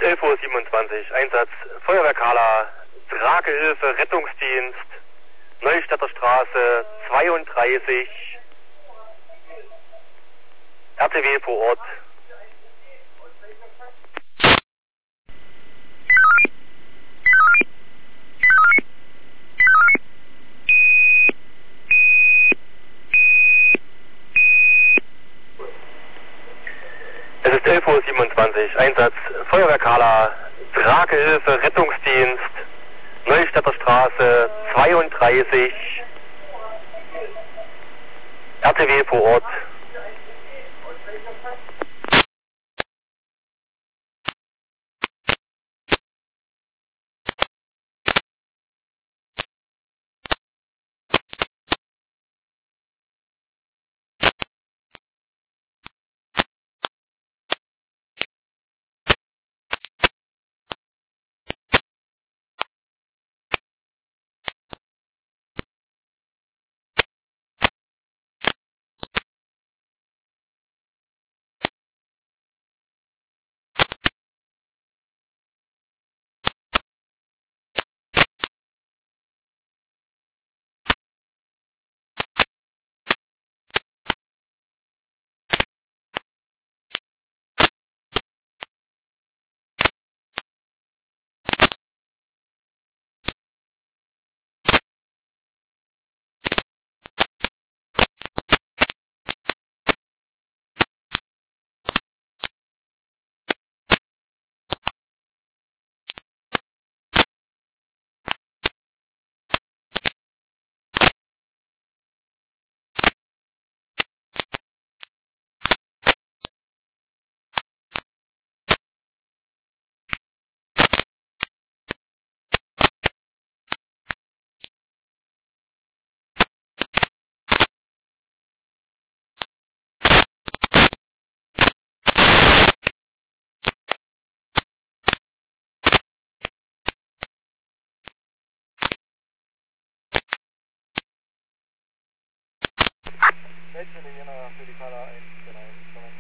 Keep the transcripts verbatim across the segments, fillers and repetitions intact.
elf Uhr siebenundzwanzig, Einsatz Feuerwehr Kala, Tragehilfe, Rettungsdienst, Neustädter Straße zweiunddreißig, R T W vor Ort. Es ist elf Uhr siebenundzwanzig, Einsatz Feuerwehr Kala, Tragehilfe, Rettungsdienst, Neustädter Straße zweiunddreißig, R T W vor Ort. Mädchen in Jena für die Kala eins zehn eins, kommen.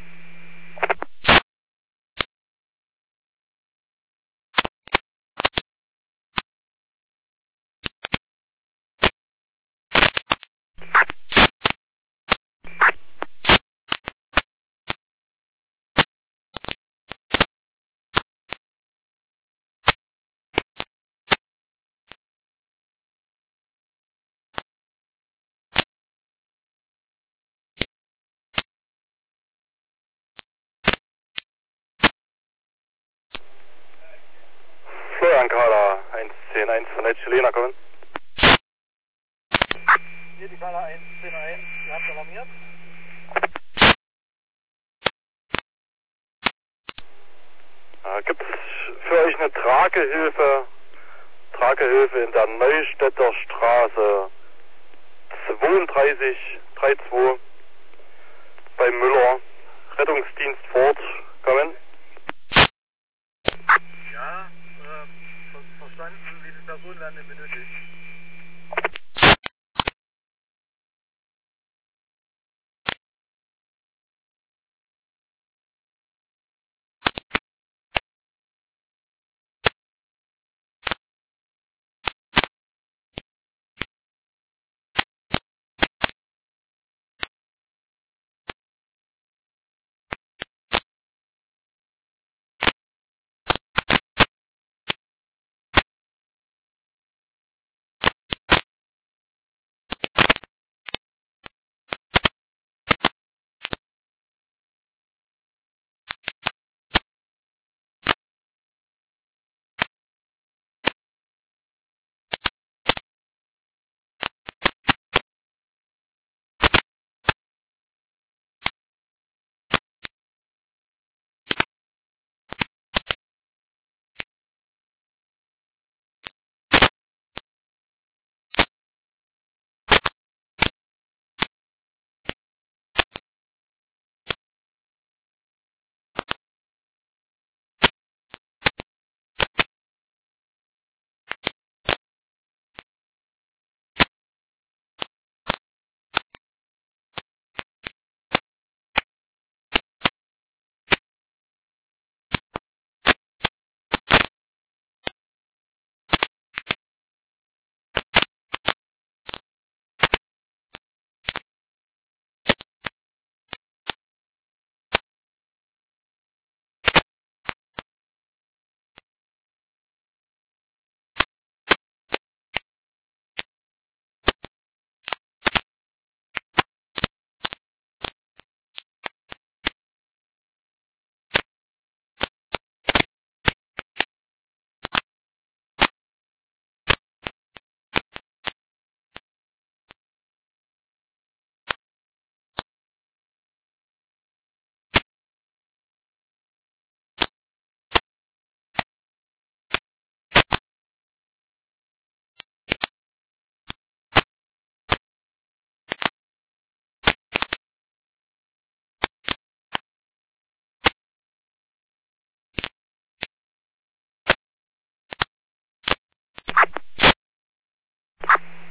Florian Kala, eins zehn eins von der Chilena kommen. Hier die Kala eins zehn eins, ihr habt alarmiert. Äh, Gibt es für euch eine Tragehilfe, Tragehilfe in der Neustädter Straße zweiunddreißig zweiunddreißig bei Müller, Rettungsdienst Fort, kommen? Ja, äh, ver verstanden, wie viele Personen werden denn benötigt?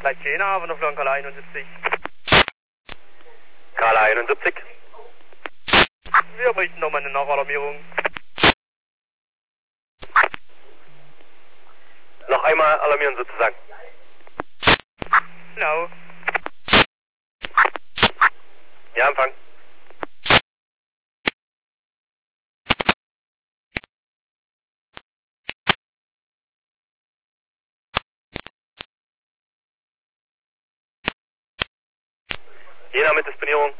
Leitjena, aber noch Kala einundsiebzig. Kala einundsiebzig. Wir bräuchten nochmal eine Nachalarmierung. Noch einmal alarmieren sozusagen. Genau. Ja, Empfang. Jena mit Disponierung.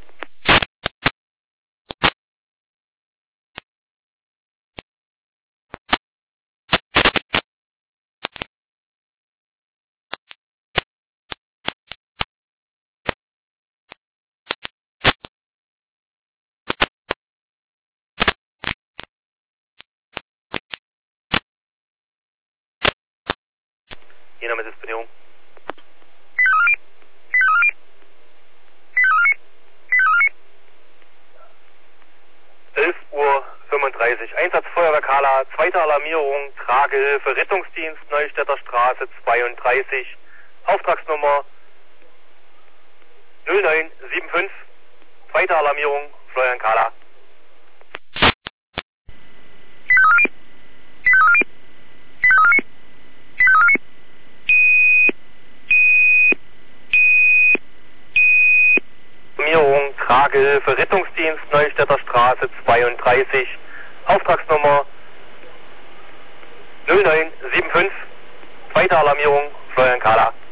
Jena mit Disponierung. elf Uhr fünfunddreißig. Einsatz Feuerwehr Kala, zweite Alarmierung, Tragehilfe, Rettungsdienst, Neustädter Straße zweiunddreißig, Auftragsnummer null neun sieben fünf, zweite Alarmierung, Florian Kala. Alarmierung, Tragehilfe, Rettungsdienst, Neustädter Straße zweiunddreißig, Auftragsnummer null neun sieben fünf, zweite Alarmierung, Florian Kala.